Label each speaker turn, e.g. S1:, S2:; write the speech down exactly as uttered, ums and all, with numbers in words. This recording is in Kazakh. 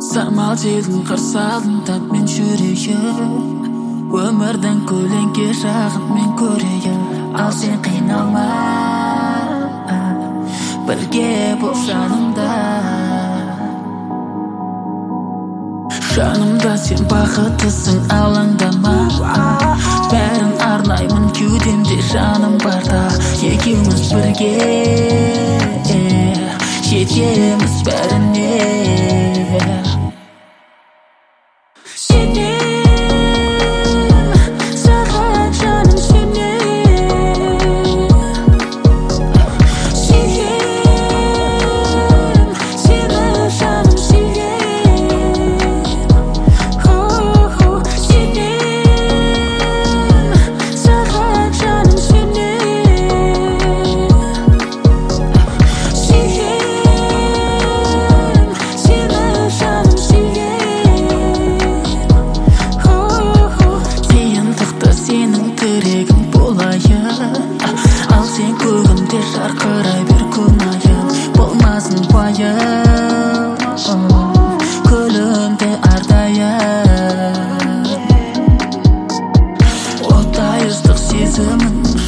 S1: Самал желдің қарсалында мен жүрейін, өмірдің көлеңке жағын мен көрейін. Ал сен қиналма, бірге бол жанымда. Жанымда сен бақыттысың, алаңдама. Бәрін арнаймын кеудемде жаным барда. Екеуміз бірге жетеміз бәріне. Ал сен көгімде жарқырай бер күн айым, болмасын уайым, күлімде әрдайым. Оттай ыстық сезімің